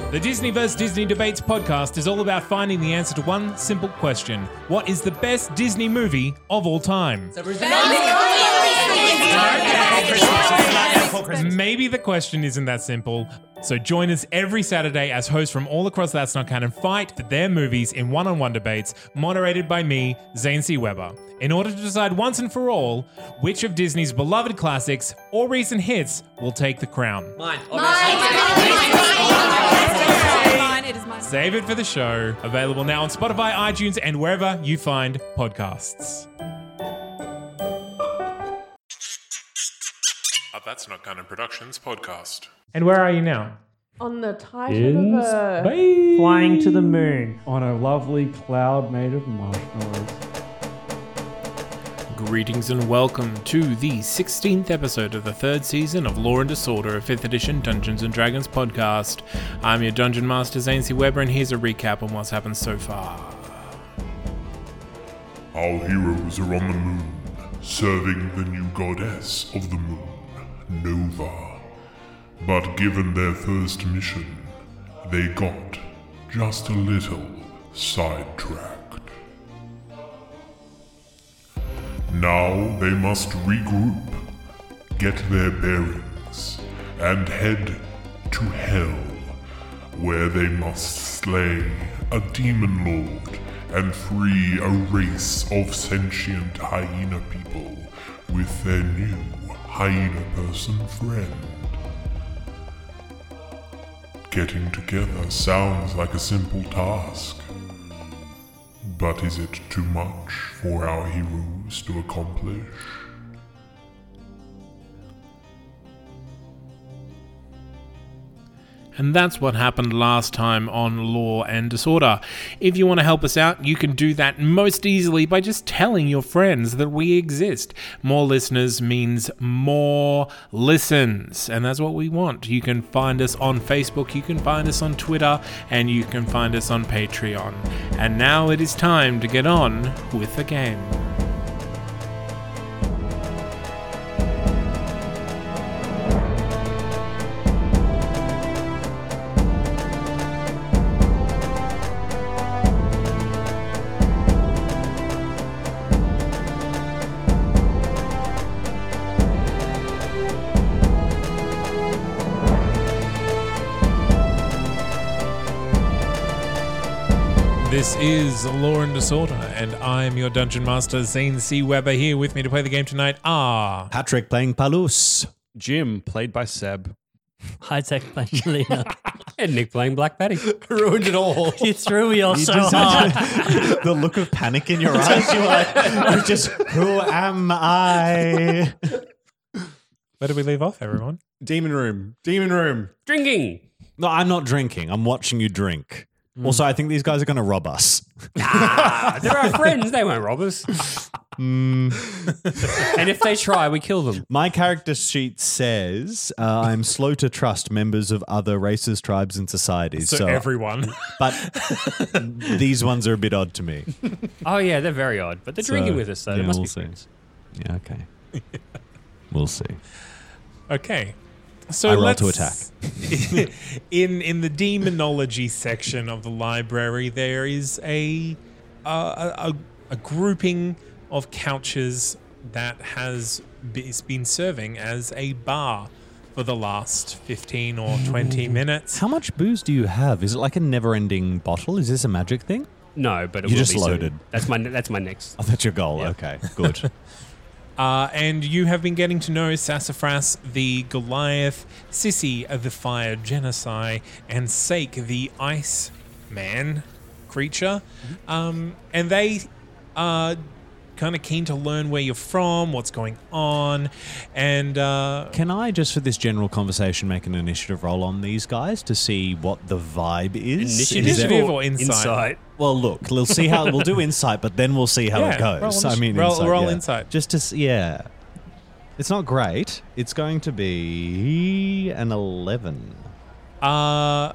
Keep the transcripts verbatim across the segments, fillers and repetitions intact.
The Disney versus. Disney Debates podcast is all about finding the answer to one simple question. What is the best Disney movie of all time? Maybe the question isn't that simple. So join us every Saturday as hosts from all across That's Not Canon fight for their movies in one-on-one debates, moderated by me, Zane C. Weber, in order to decide once and for all which of Disney's beloved classics or recent hits will take the crown. Mine. Mine, it is mine. Save it for the show. Available now on Spotify, iTunes, and wherever you find podcasts. A That's Not Canon Productions podcast. And where are you now? On the Titan of Earth. Bye. Flying to the moon on a lovely cloud made of marshmallows. Greetings and welcome to the sixteenth episode of the third season of Law and Disorder, a fifth edition Dungeons and Dragons podcast. I'm your Dungeon Master, Zane C. Weber, and here's a recap on what's happened so far. Our heroes are on the moon, serving the new goddess of the moon, Nova. But given their first mission, they got just a little sidetracked. Now they must regroup, get their bearings, and head to Hell, where they must slay a demon lord and free a race of sentient hyena people with their new hyena person friend. Getting together sounds like a simple task, but is it too much for our heroes to accomplish? And that's what happened last time on Law and Disorder. If you want to help us out, you can do that most easily by just telling your friends that we exist. More listeners means more listens, and that's what we want. You can find us on Facebook, you can find us on Twitter, and you can find us on Patreon. And now it is time to get on with the game. This is Law and Disorder, and I'm your Dungeon Master, Zane C. Weber. Here with me to play the game tonight are... Patrick playing Palus. Jim, played by Seb. High Tech playing Jelena. And Nick playing Black Betty. Ruined it all. You threw me off so hard. The look of panic in your eyes. You were like, you're just, who am I? Where did we leave off, everyone? Demon room. Demon room. Drinking. No, I'm not drinking. I'm watching you drink. Mm. Also, I think these guys are going to rob us. Ah, they're our friends. They won't rob us. Mm. And if they try, we kill them. My character sheet says uh, I'm slow to trust members of other races, tribes, and societies. So, so everyone. But these ones are a bit odd to me. Oh, yeah, they're very odd. But they're so, drinking with us, so yeah, they must we'll be see. friends. Yeah, okay. We'll see. Okay. So I roll let's, to attack. in in the demonology section of the library, there is a uh, a, a grouping of couches that has be, been serving as a bar for the last fifteen or twenty minutes. How much booze do you have? Is it like a never-ending bottle? Is this a magic thing? No, but it you will just be loaded. Soon. That's my that's my next. Oh, that's your goal. Yep. Okay, good. Uh, and you have been getting to know Sassafras the Goliath, Sissy the Fire Genocide, and Sake the Ice Man creature. Mm-hmm. Um, and they are kind of keen to learn where you're from, what's going on, and... Uh, Can I, just for this general conversation, make an initiative roll on these guys to see what the vibe is? Initiative, is initiative or insight? Insight. Well, look, we'll see how we'll do insight, but then we'll see how yeah, it goes. Roll, I mean, roll, insight, roll yeah. insight. Just to see, yeah. It's not great. It's going to be an eleven. Uh,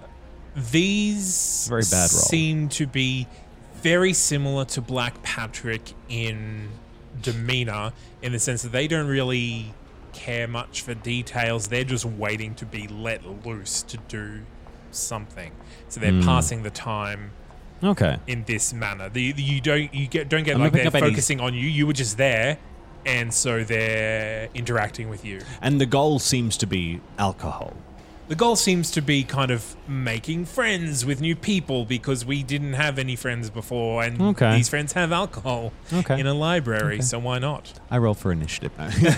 these Very bad roll. seem to be very similar to Black Patrick in demeanor, in the sense that they don't really care much for details. They're just waiting to be let loose to do something. So they're Mm. passing the time Okay. in this manner. The, the- you don't you get don't get I'm like not they're picking up any- focusing on you. You were just there, and so they're interacting with you. And the goal seems to be alcohol. The goal seems to be kind of making friends with new people because we didn't have any friends before, and Okay. these friends have alcohol Okay. in a library, Okay. so why not? I roll for initiative.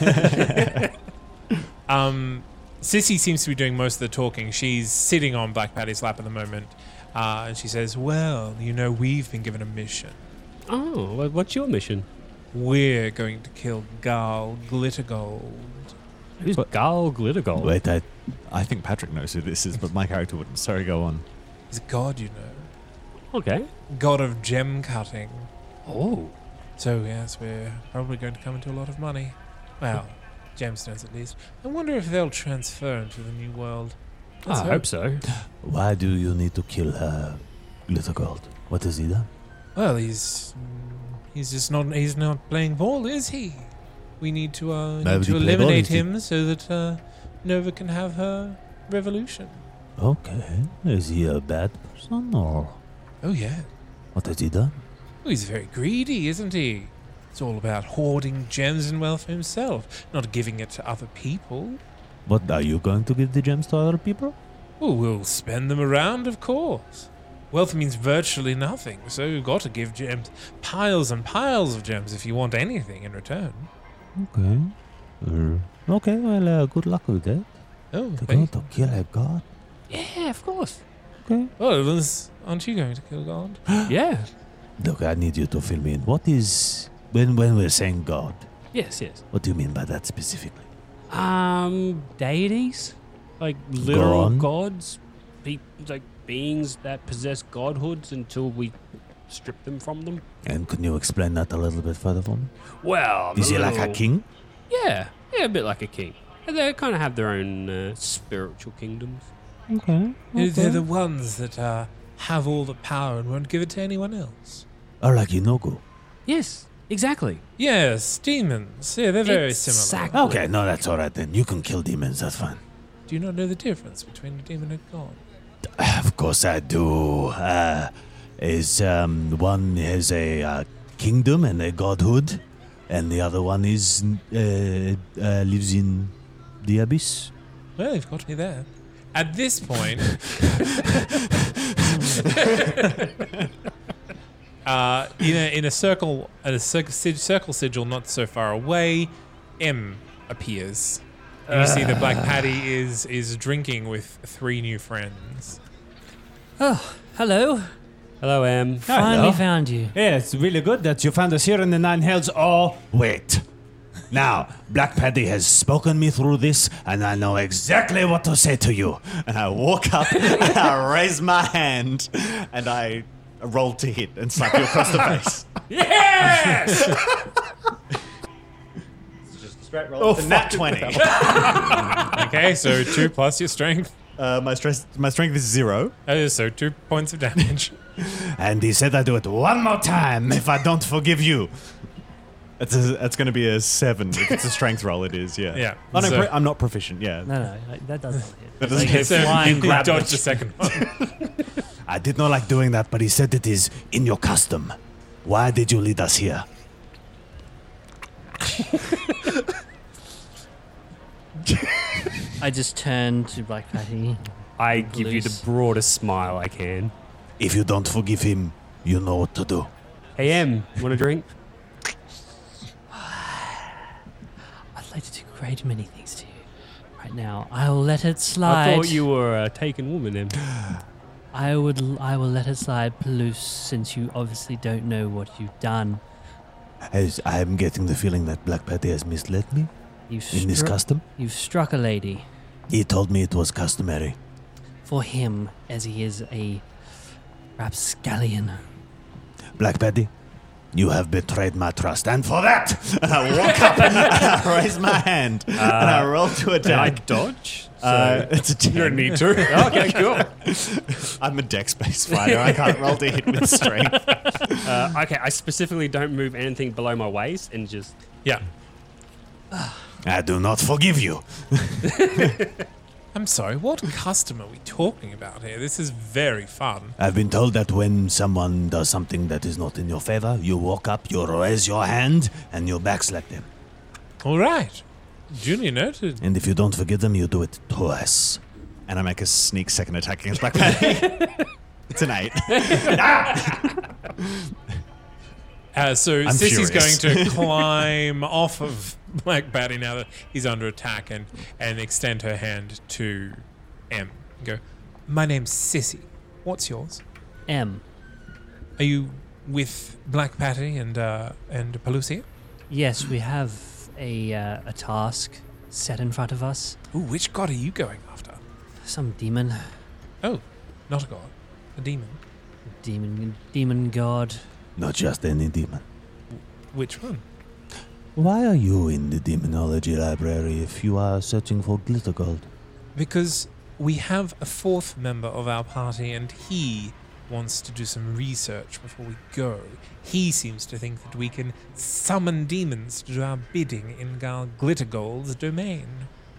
Um, Sissy seems to be doing most of the talking. She's sitting on Black Patty's lap at the moment, uh, and she says, "Well, you know, we've been given a mission. Oh, wha- what's your mission? We're going to kill Garl Glittergold." Who's Garl Glittergold? Wait, I, I think Patrick knows who this is, but my character wouldn't. Sorry, go on. He's a god, you know, Okay. god of gem cutting. Oh. So yes, we're probably going to come into a lot of money. Well, gemstones at least. I wonder if they'll transfer into the new world. Let's I hope so. Why do you need to kill uh, Glittergold? What has he done? Well, he's mm, he's just not he's not playing ball, is he? We need to uh, Why need would to he play ball? eliminate Is he- him so that uh, Nova can have her revolution. Okay. Is he a bad person or Oh yeah. what has he done? Oh, he's very greedy, isn't he? It's all about hoarding gems and wealth for himself, not giving it to other people. What, are you going to give the gems to other people? Well, we'll spend them around, of course. Wealth means virtually nothing, so you've got to give gems, piles and piles of gems if you want anything in return. Okay. Uh, okay, well, uh, good luck with that. Oh, They're hey. going to kill a god? Yeah, of course. Okay. Oh, Liz, aren't you going to kill God? Yeah. Look, I need you to fill me in. What is... When, when we're saying god, Yes, yes. what do you mean by that specifically? Um, deities? Like literal on. gods? Be- like beings that possess godhoods until we strip them from them? And can you explain that a little bit further for me? Well, Is the he like a little- king? Yeah, yeah, a bit like a king. And they kind of have their own uh, spiritual kingdoms. Okay. They're- They're the ones that uh, have all the power and won't give it to anyone else. Or like Inogu? Yes, exactly. Yes, demons. Yeah, they're very Exactly. similar. Okay, no, that's all right then. You can kill demons, that's fine. Do you not know the difference between a demon and God? Of course I do. Uh, is um, one has a uh, kingdom and a godhood, and the other one is uh, uh, lives in the abyss. Well, you've got me there. At this point, uh, in a in a circle, at a circle, circle sigil not so far away, M appears. And you see that Black Patty is is drinking with three new friends. Oh, hello. Hello, Em. Finally found you. Yeah, it's really good that you found us here in the Nine Hells. Oh, Wait. Now, Black Paddy has spoken me through this, and I know exactly what to say to you. And I walk up and I raise my hand and I roll to hit and slap you across the face. Just a straight roll. It's a nat twenty. Okay, so two plus your strength. Uh, my stress, my strength is zero. Uh, so two points of damage. And he said I do it one more time if I don't forgive you. It's a, it's going to be a seven. If it's a strength roll, it is. Yeah. Yeah, Oh, no, so- pre- I'm not proficient. Yeah. No, no, like, that doesn't hit. That It's doesn't like a hit. So flying you grab. dodged the second one. I did not like doing that, but he said it is in your custom. Why did you lead us here? I just turned to Black Patty. I give you the Loose. broadest smile I can. If you don't forgive him, you know what to do. Hey, Em, want a drink? I'd like to do great many things to you. Right now, I will let it slide. I thought you were a taken woman, Em. I would. I will let it slide, Palouse, since you obviously don't know what you've done. As I am getting the feeling that Black Patty has misled me You've in this stru- custom. You've struck a lady. He told me it was customary. For him, as he is a rapscallion. Black Patty, you have betrayed my trust, and for that, And I walk up and I raise my hand and I roll to Can I attack. dodge? Uh, it's a ten. You don't need to. Okay, cool. I'm a dex-based fighter. I can't roll to hit with strength. Uh, okay, I specifically don't move anything below my waist and just. Yeah. I do not forgive you. I'm sorry, what custom are we talking about here? This is very fun. I've been told that when someone does something that is not in your favor, you walk up, you raise your hand, and you backslap them. All right. Duly noted. And if you don't forgive them, you do it twice. And I make a sneak second attack against Black Patty. It's an eight. Uh, so I'm Sissy's furious. going to climb off of Black Batty now that he's under attack and, and extend her hand to M. Go, my name's Sissy. What's yours? M. Are you with Black Patty and uh, and Pelusia? Yes, we have a uh, a task set in front of us. Ooh, which god are you going after? Some demon, Oh, not a god. A demon. demon, demon god. Not just any demon. Which one? Why are you in the demonology library if you are searching for glitter gold? Because we have a fourth member of our party and he wants to do some research before we go. He seems to think that we can summon demons to do our bidding in our Glittergold's domain.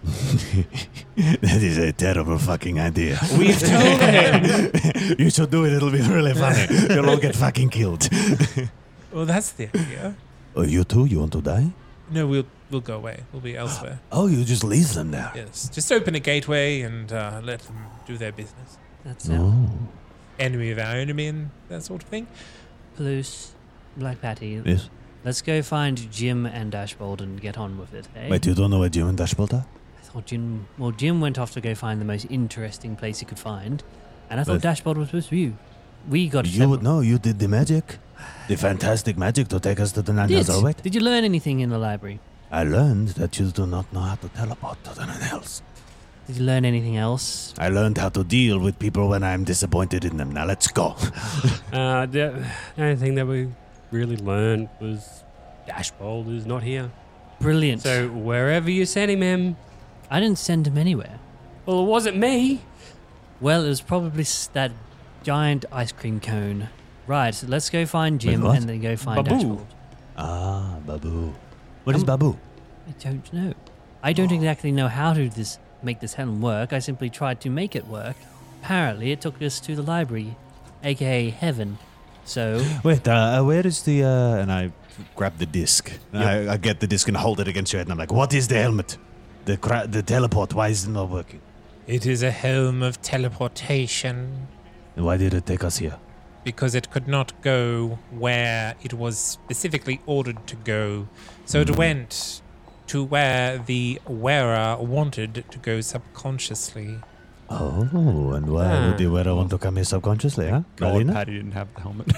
That is a terrible fucking idea. We've told him. You should do it, it'll be really funny. You'll all get fucking killed. Well, that's the idea. Oh, you too? You want to die? No, we'll we'll go away. We'll be elsewhere. Oh, you just leave them there? Yes, just open a gateway and uh, let them do their business. That's it. Oh. Enemy of our enemy and that sort of thing. Plus, Black Patty. Yes. Let's go find Jim and Dashbold and get on with it, eh? Wait, you don't know where Jim and Dashbolt are? I thought Jim. Well, Jim went off to go find the most interesting place he could find, and I thought But- Dashbold was supposed to be you. We got. You would know. You did the magic. The fantastic magic to take us to the Nine Hells. Oh, wait. Did you learn anything in the library? I learned that you do not know how to teleport to the Nine Hells. Did you learn anything else? I learned how to deal with people when I'm disappointed in them. Now let's go. Uh, the only thing that we really learned was Dashbold is not here. Brilliant. So wherever you sent him, Em, I didn't send him anywhere. well, it wasn't me. Well, it was probably s- that giant ice cream cone. Right, so let's go find Jim what? and then go find Babu. Dashbold. Ah, Babu. What is Um, Babu? I don't know. I don't exactly know how to this make this helm work. I simply tried to make it work. Apparently, it took us to the library, aka heaven. So, Wait, uh, where is the... Uh, and I grab the disc. I, I get the disc and hold it against your head and I'm like, what is the helmet? The cra- the teleport, why is it not working? It is a helm of teleportation And why did it take us here? because it could not go where it was specifically ordered to go. So it went to where the wearer wanted to go subconsciously. Oh, and why Ah. would the wearer want to come here subconsciously, huh? God, Melina? Patty didn't have the helmet.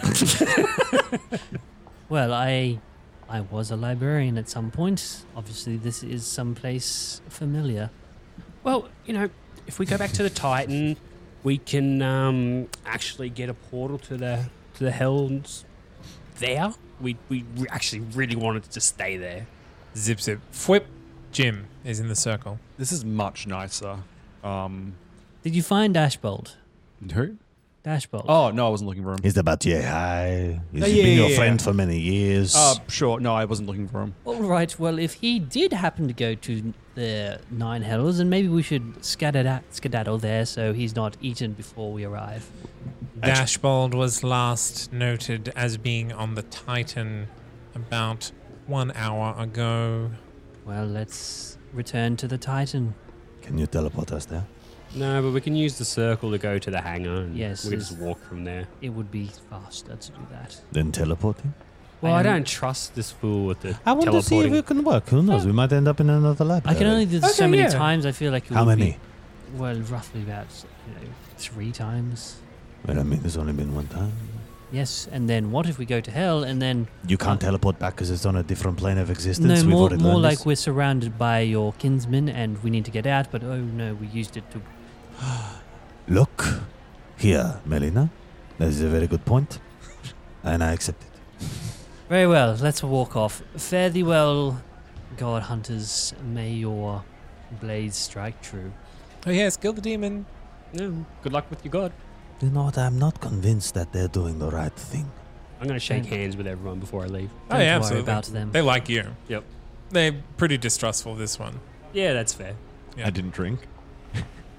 well, I I was a librarian at some point. Obviously, this is someplace familiar. Well, you know, if we go back to the Titan, we can um, actually get a portal to the to the Helms there. We we re- actually really wanted to stay there. Zip zip. Fwip. Jim is in the circle. This is much nicer. Um, Did you find Dashbold? who? Dashbold. Oh, no, I wasn't looking for him. He's about yeah, hi. He's Oh, been yeah, your yeah, friend yeah. for many years. Uh, sure. No, I wasn't looking for him. All right. Well, if he did happen to go to the Nine Hells, then maybe we should skedaddle, skedaddle there so he's not eaten before we arrive. Dashbold was last noted as being on the Titan about one hour ago. Well, let's return to the Titan. Can you teleport us there? No, but we can use the circle to go to the hangar. And Yes, we can it's- just walk from there. It would be faster to do that. Then teleporting? Well, I, I don't- don't trust this fool with the I want to see if teleporting. it can work. Who knows? We might end up in another library. I can only do this so Okay, many yeah. times. I feel like it How would many? Be, well, roughly about you know three times. Well, I mean, there's only been one time. Yes, and then what if we go to hell and then You can't Uh, teleport back because it's on a different plane of existence. no We've more already more learned like this. we're surrounded by your kinsmen and we need to get out. But oh no, we used it to. Look here, Melina. That is a very good point, and I accept it. Very well. Let's walk off. Fare thee well, God hunters. May your blades strike true. Oh yes, kill the demon. No, good luck with your god. You know what? I'm not convinced that they're doing the right thing. I'm going to shake Don't- hands with everyone before I leave. Oh Don't yeah, worry absolutely. about them. They like you. Yep. They're pretty distrustful of this one. Yeah, that's fair. Yeah. I didn't drink.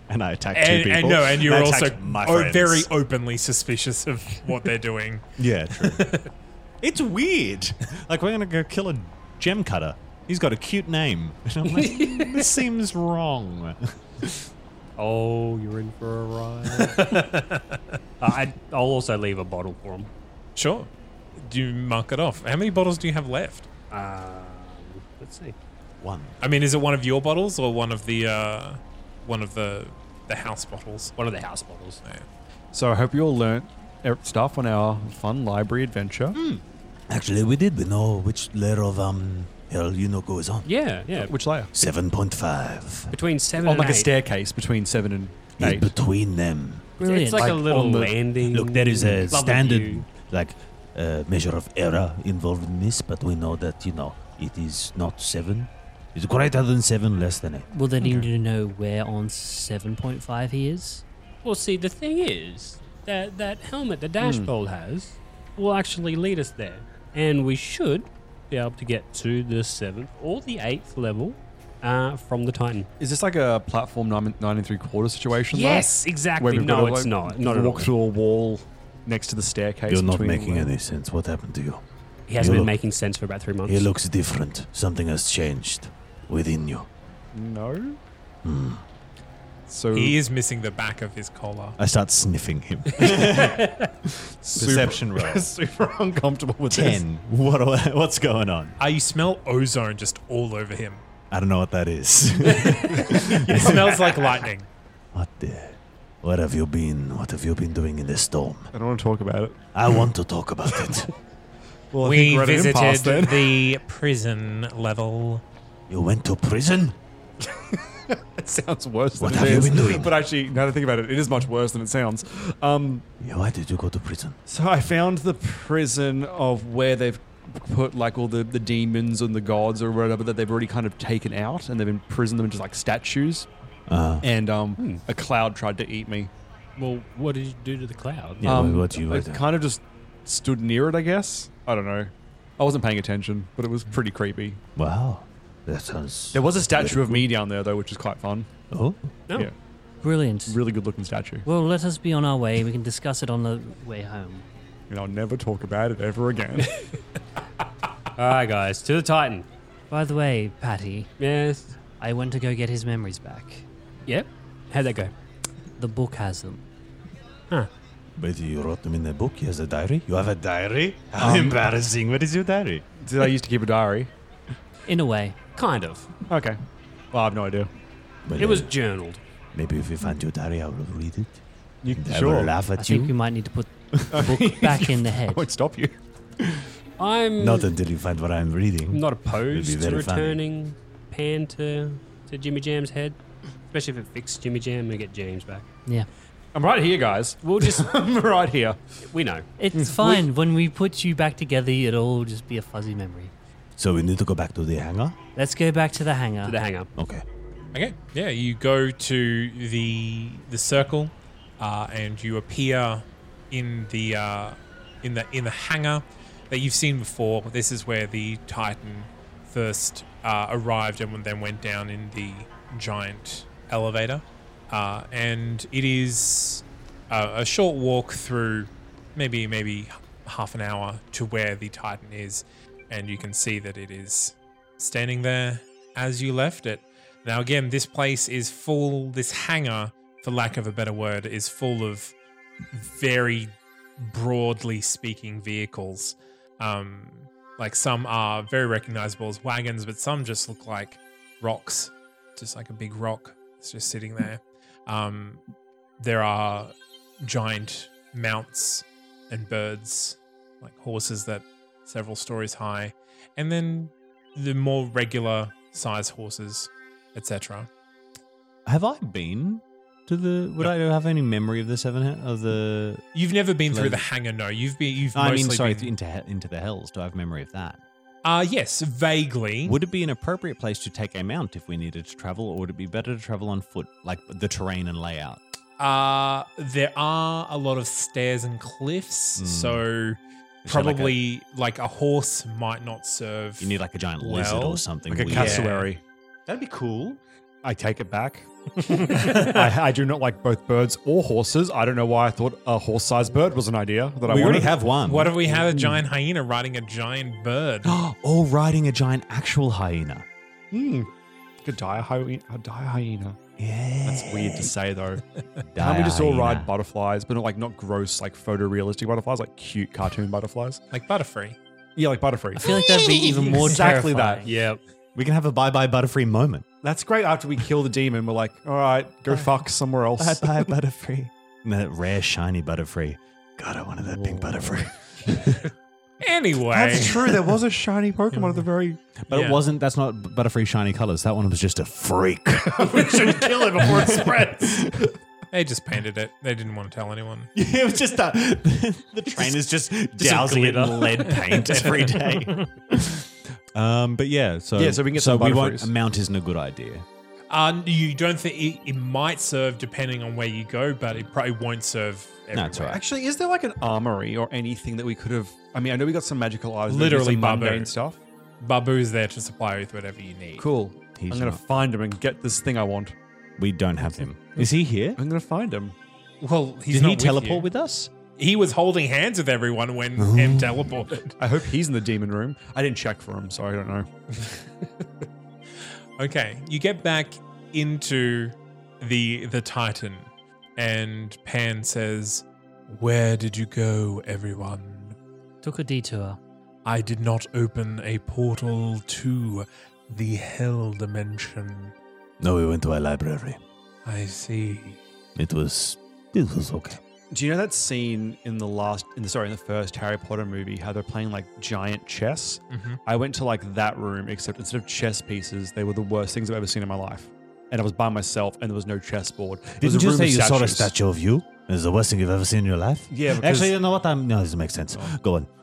And I attack two And, people. and no, and you're I also attacked my o- friends. very openly suspicious of what they're doing. Yeah, true. It's weird. Like, we're going to go kill a gem cutter. He's got a cute name. And I'm like, this seems wrong. Oh, you're in for a ride. uh, I, I'll also leave a bottle for him. Sure. Do you mark it off? How many bottles do you have left? Um, let's see. One. I mean, is it one of your bottles or one of the uh, one of the the house bottles? One of the house bottles. Yeah. So I hope you all learnt er- stuff on our fun library adventure. Actually, we did. We know which layer of um hell you know goes on. Yeah, yeah. Which layer? Seven point five. Between seven On and like a eight. staircase between seven and In eight. between them. Brilliant. It's like, a Like little on the- landing. Look, there is a Lovely standard view. like uh, measure of error involved in this, but we know that you know it is not seven. It's greater than seven, less than eight. Will they need to know where on seven point five he is? Well, see, the thing is that that helmet the Dashbolt has will actually lead us there, and we should be able to get to the seventh or the eighth level uh, from the Titan. Is this like a platform nine, nine and three quarter situation? though? Yes, exactly. Where we've No, got to, it's like, not. Not at all. walk through a wall next to the staircase. You're not between making all the- any sense. What happened to you? He hasn't You been look- making sense for about three months. He looks different. Something has changed within you. No. Hmm. So He is missing the back of his collar. I start sniffing him. Perception roll. super uncomfortable with this. Ten. What, what's going on? Uh, you smell ozone just all over him. I don't know what that is. It smells like lightning. What the? Where have you been? What have you been doing in the storm? I don't want to talk about it. I want to talk about it. Well, I We think we're at an impasse visited then. the prison level. You went to prison? It sounds worse What than have it you is. been doing? But actually, now that I think about it, it is much worse than it sounds. Um, Yeah, why did you go to prison? so I found the prison of where they've put like all the, the demons and the gods or whatever that they've already kind of taken out, and they've imprisoned them into like statues. Uh, And um, Hmm. a cloud tried to eat me. Well, what did you do to the cloud? Yeah, um, what you I were- kind of just stood near it, I guess. I don't know. I wasn't paying attention, but it was pretty creepy. wow. That sounds... There was a statue of me down there though, which is quite fun. Oh? No. Yeah, Brilliant. really good looking statue. Well, let us be on our way. We can discuss it on the way home. And I'll never talk about it ever again. All right, guys, to the Titan. By the way, Patty, Yes. I went to go get his memories back. Yep. How'd that go? The book has them. But you wrote them in a book? He has a diary? You have a diary? How Um, embarrassing. What is your diary? Did I used to keep a diary? In a way. Kind of. Okay. Well, I have no idea. But, It was uh, journaled. maybe if you find your diary, I will read it. You And I will laugh I at think you. we might need to put the book back in the I head. won't stop you. I'm Not until you find what I'm reading. not It'd opposed be to very funny. returning Pan to, to Jimmy Jam's head. Especially if it fixes Jimmy Jam and get James back. Yeah. I'm right here, guys. We'll just, I'm right here. we know. It's fine. When we put you back together, it'll all just be a fuzzy memory. So we need to go back to the hangar? Let's go back to the hangar. To the hangar. Okay. Okay, yeah, you go to the the circle, uh, and you appear in the uh, in the in the hangar that you've seen before. This is where the Titan first uh, arrived and then went down in the giant elevator, uh, and it is a, a short walk through, maybe maybe half an hour to where the Titan is, and you can see that it is standing there as you left it. Now, again, this place is full, this hangar, for lack of a better word, is full of very broadly speaking vehicles. Um, like some are very recognizable as wagons, but some just look like rocks, just like a big rock. It's just sitting there. Um, there are giant mounts and birds, like horses that several stories high, and then the more regular size horses, et cetera. Have I been to the... Would I have any memory of the seven... he- Of the... You've never been through Like- the hangar, no. You've been. You've I mostly mean, sorry, been. into, he- into the hells. Do I have memory of that? Uh yes, vaguely. Would it be an appropriate place to take a mount if we needed to travel, or would it be better to travel on foot, like the terrain and layout? Uh there are a lot of stairs and cliffs, Mm. so there like probably like a, horse might not serve. You need like a giant lizard Well, or something. Like a weird. cassowary. That'd be cool. I take it back. I, I do not like both birds or horses. I don't know why I thought a horse-sized bird was an idea that I We already wanted. have one. What if we had a giant hyena riding a giant bird? Or riding a giant actual hyena. Hmm. Could die a hyena. Die a hyena. Yeah. That's weird to say though. Die Can't we just all hyena. ride butterflies, but not like not gross, like photorealistic butterflies, like cute cartoon butterflies? Like Butterfree. Yeah, like Butterfree. I feel like that'd be even more Exactly terrifying. that. Yeah. We can have a bye-bye Butterfree moment. That's great. After we kill the demon, we're like, all right, go fuck somewhere else. Bye-bye Butterfree. That rare shiny Butterfree. God, I wanted that pink Butterfree. Anyway. That's true. There was a shiny Pokemon at the very. But Yeah. it wasn't, that's not Butterfree shiny colors. That one was just a freak. We should kill it before it spreads. They just painted it. They didn't want to tell anyone. It was just a, the trainers just, dousing it in lead paint every day. um, but yeah, so Yeah, so we can get so some we won't, Butterfrees. a mount isn't a good idea. Uh, you don't think it, it might serve depending on where you go, but it probably won't serve everywhere. No, it's all right. Actually, is there like an armory or anything that we could have? I mean, I know we got some magical items, Literally some Babu. mundane stuff. Babu's there to supply you with whatever you need. Cool. He's I'm gonna not. find him and get this thing I want. We don't have him. Is he here? I'm gonna find him. Well, he's Did not he with teleport you. with us? He was holding hands with everyone when M teleported. I hope he's in the demon room. I didn't check for him, so I don't know. Okay, you get back into the the Titan, and Pan says, "Where did you go, everyone? Took a detour. I did not open a portal to the Hell Dimension. No, we went to a library. I see." It was it was okay. Do you know that scene in the last, in the sorry, in the first Harry Potter movie, how they're playing like giant chess? Mhm. I went to like that room, except instead of chess pieces, they were the worst things I've ever seen in my life. And I was by myself, and there was no chessboard. It was Didn't a you room say of you saw a statues. statue of you? It's the worst thing you've ever seen in your life? Yeah, because, Actually, you know what? I'm, no, this makes sense. Go on.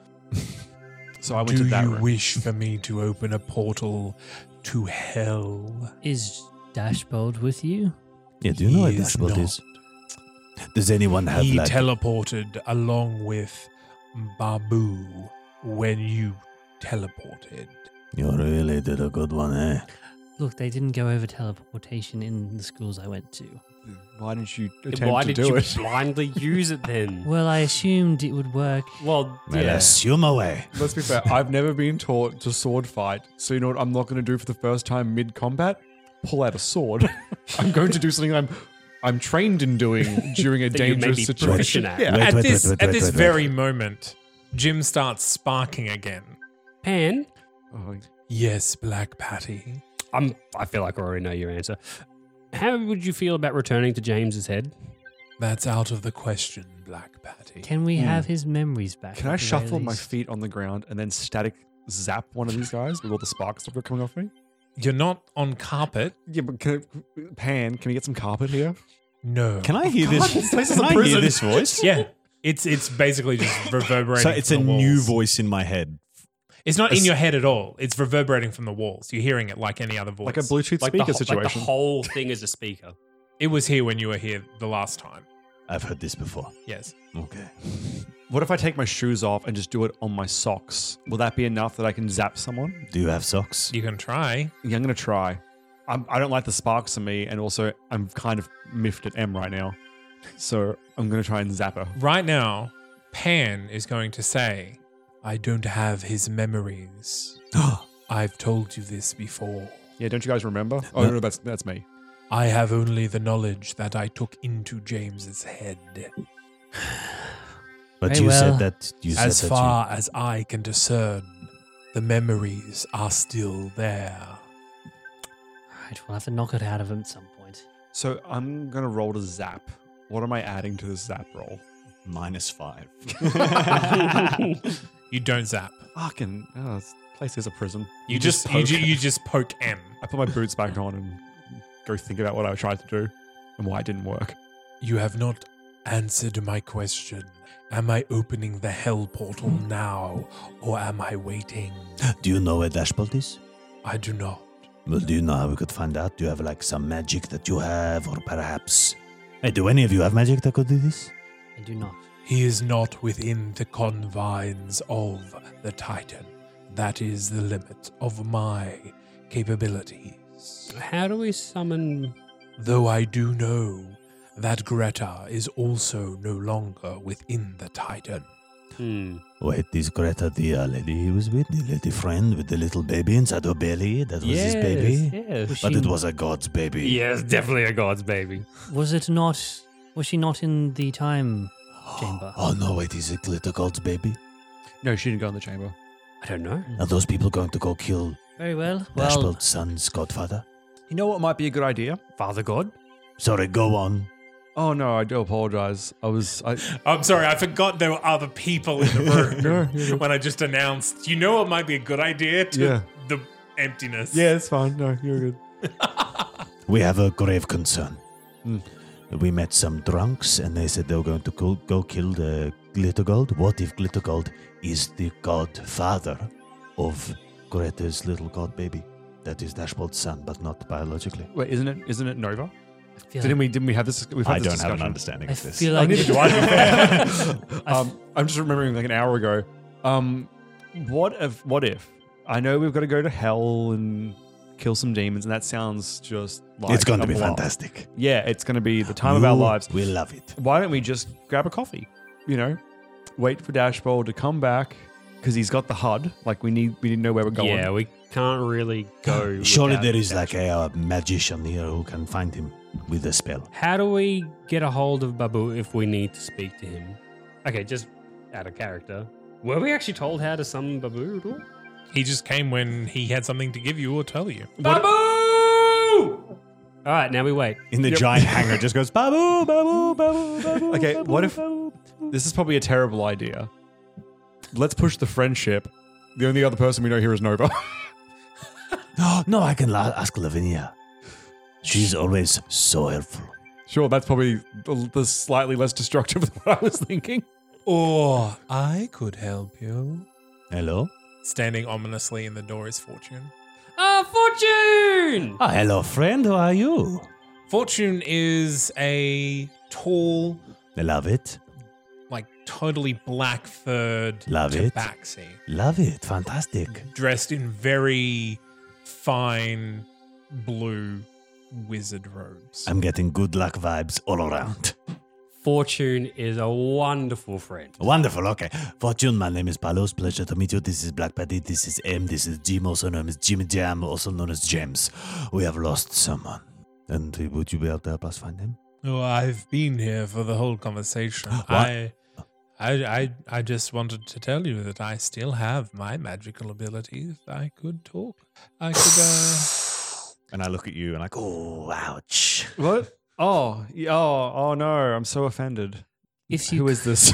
so I went Do to that you room. wish for me to open a portal to hell? Is Dashbold with you? Yeah, do you know what He a is dashboard not. is? Does anyone have He like teleported along with Babu when you teleported. You really did a good one, eh? Look, they didn't go over teleportation in the schools I went to. Why didn't you attempt Why to did do you it? blindly use it then? Well, I assumed it would work. Well, Well, yeah. assume away. Let's be fair. I've never been taught to sword fight, so you know what I'm not going to do for the first time mid combat? Pull out a sword. I'm going to do something I'm I'm trained in doing during a That you may dangerous be situation. proficient at. Yeah. Wait, at wait, this, wait, wait, at wait, this wait, very moment, Jim starts sparking again. Pan, Oh, Yes, Black Patty. I'm. I feel like I already know your answer. How would you feel about returning to James's head? That's out of the question, Black Patty. Can we have his memories back? can at I the very shuffle my least? feet on the ground and then static zap one of these guys with all the sparks that are coming off me? You're not on carpet. Yeah, but can I, Pan, can we get some carpet here? No. Can I hear this? this place is Can a I hear prison. this voice? Yeah. It's it's basically just reverberating. So it's a from the new walls. voice in my head. It's not in It's- your head at all. It's reverberating from the walls. You're hearing it like any other voice. Like a Bluetooth Like the, speaker ho- like the situation. whole thing is a speaker. It was here when you were here the last time. I've heard this before. Yes. Okay. What if I take my shoes off and just do it on my socks? Will that be enough that I can zap someone? Do you have socks? You can try. Yeah, I'm going to try. I'm, I don't like the sparks on me, and also I'm kind of miffed at M right now. So I'm going to try and zap her. Right now, Pan is going to say, I don't have his memories. I've told you this before. Yeah, don't you guys remember? Oh, no, no that's, that's me. I have only the knowledge that I took into James's head. But Very you well. said that you said As that far as I can discern, the memories are still there. Right, we'll have to knock it out of him at some point. So I'm going to roll to zap. What am I adding to the zap roll? Minus five. You don't zap. Fucking, oh, this place is a prison. You, just, you, poke. ju- you just poke M. I put my boots back on and go think about what I tried to do and why it didn't work. You have not answered my question. Am I opening the hell portal now, or am I waiting? you, do you know where Dashbolt is? I do not. Well, do you know how we could find out? Do you have like some magic that you have, or perhaps? Hey, do any of you have magic that could do this? I do not. He is not within the confines of the Titan. That is the limit of my capabilities. is. How do we summon... Though I do know that Greta is also no longer within the Titan. Hmm. Wait, is Greta the uh, lady he was with? The little friend with the little baby inside her belly? That was his baby? Yes. Was But she- it was a god's baby. Yes, definitely a god's baby. Was it not? Was she not in the time chamber? Oh no, wait, is it glitter god's baby? No, she didn't go in the chamber. I don't know. Are those people going to go kill Very well. Well, Dashbold's son's godfather? You know what might be a good idea? Father God? Sorry, go on. Oh no, I do apologize. I was I I'm sorry, I forgot there were other people in the room No, you're good. when I just announced, you know what might be a good idea to Yeah. the emptiness. Yeah, it's fine. No, you're good. We have a grave concern. Hmm. We met some drunks and they said they were going to go, go kill the Glitter Gold. What if Glitter Gold is the godfather of Greta's little god baby? That is Dashbold's son, but not biologically. Wait, isn't it isn't it Nova? I feel Didn't like, we didn't we have this we've had I this don't have an discussion. understanding I of this. feel Oh, like neither do I. to be fair. um, I'm just remembering like an hour ago. Um, what if? What if? I know we've got to go to hell and kill some demons, and that sounds just like it's going a to be blow. fantastic. Yeah, it's going to be the time of our You lives. will love it. Why don't we just grab a coffee? You know, wait for Dashbold to come back because he's got the H U D. Like we need, we need to know where we're going. Yeah, we can't really go. Surely without there is like Dashbold. a, uh magician here who can find him with a spell. How do we get a hold of Babu if we need to speak to him? Okay, just out of character. Were we actually told how to summon Babu at all? He just came when he had something to give you or tell you. Babu! All right, now we wait. In the Yep. giant hangar, just goes babu, babu, babu, babu. Okay, babu, what if- babu, babu." This is probably a terrible idea. Let's push the friendship. The only other person we know here is Nova. No, I can la- ask Lavinia. She's always so helpful. Sure, that's probably the, the slightly less destructive than what I was thinking. Or I could help you. Hello? Standing ominously in the door is Fortune. Ah, Fortune! Oh, hello, friend. How are you? Fortune is a tall, I love it. like totally black furred Love it. tabaxi, Love it. Fantastic. dressed in very fine blue wizard robes. I'm getting good luck vibes all around. Fortune is a wonderful friend. Wonderful. Okay. Fortune, my name is Palos. Pleasure to meet you. This is Black Patty. This is M. This is Jim, also known as Jimmy Jam, also known as James. We have lost someone. And uh, would you be able to help us find him? Oh, I've been here for the whole conversation. What? I, I, I, I just wanted to tell you that I still have my magical abilities. I could talk. I could. Uh, And I look at you and I go, Oh, ouch. What? Oh, y- oh, oh no! I'm so offended. if you Who is this?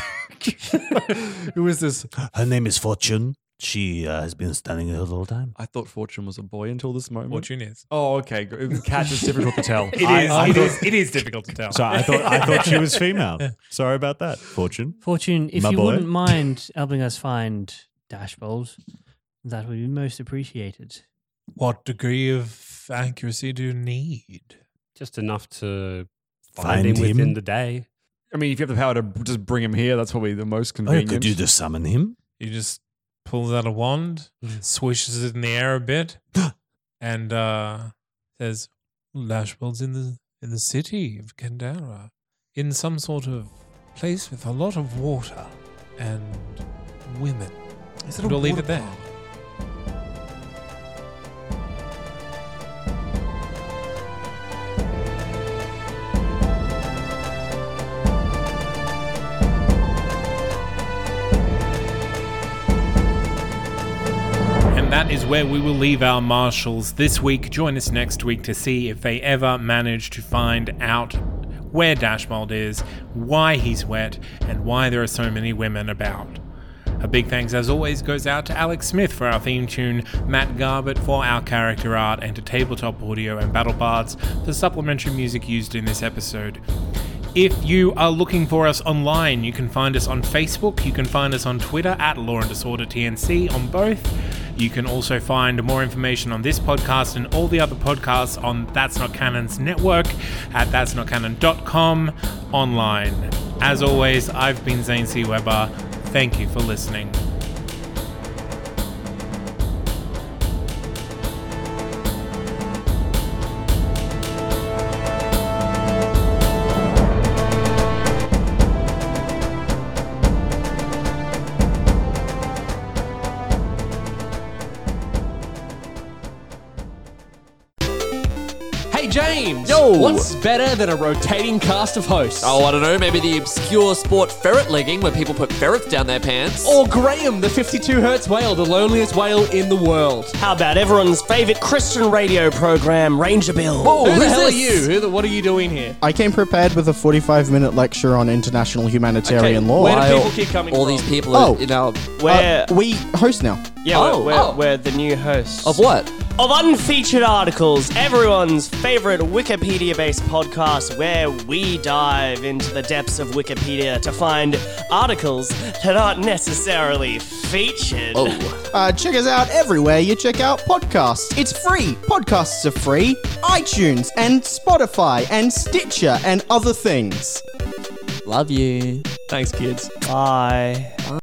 Who is this? Her name is Fortune. She uh, has been standing here the whole time. I thought Fortune was a boy until this moment. Fortune is. Oh, okay. good. Cat is difficult to tell. It is. I- I it thought- is. It is difficult to tell. so I thought I thought she was female. Sorry about that, Fortune. Fortune, if My you boy. wouldn't mind helping us find Dashbold, that would be most appreciated. What degree of accuracy do you need? Just enough to find, Find him, within him? the day. I mean, if you have the power to b- just bring him here, that's probably the most Oh, convenient. could you just summon him? He just pulls out a wand, swishes it in the air a bit, and uh, says, "Dashbold's in the in the city of Kandara, in some sort of place with a lot of water and women." Is And we'll leave it there. And that is where we will leave our marshals this week. Join us next week to see if they ever manage to find out where Dashbold is, why he's wet, and why there are so many women about. A big thanks, as always, goes out to Alex Smith for our theme tune, Matt Garbett for our character art, and to Tabletop Audio and Battle Bards for supplementary music used in this episode. If you are looking for us online, you can find us on Facebook, you can find us on Twitter at Law and Disorder T N C on both. You can also find more information on this podcast and all the other podcasts on That's Not Canon's network at that's not canon dot com online. As always, I've been Zane C. Weber. Thank you for listening. James, Yo. what's better than a rotating cast of hosts? Oh, I don't know. Maybe the obscure sport ferret legging where people put ferrets down their pants. Or Graham, the fifty-two hertz whale, the loneliest whale in the world. How about everyone's favourite Christian radio program, Ranger Bill? Who the hell are you? Who the, what are you doing here? I came prepared with a forty-five minute lecture on international humanitarian Okay, law. where do people keep coming All from? these people Oh. are, you know... Where Uh, we host now. yeah, Oh, we're, we're, oh. we're the new hosts Of what? of Unfeatured Articles, everyone's favourite Wikipedia-based podcast, where we dive into the depths of Wikipedia to find articles that aren't necessarily featured. Oh. Uh, check us out everywhere you check out podcasts. It's free. Podcasts are free. iTunes and Spotify and Stitcher and other things. Love you. Thanks, kids. Bye.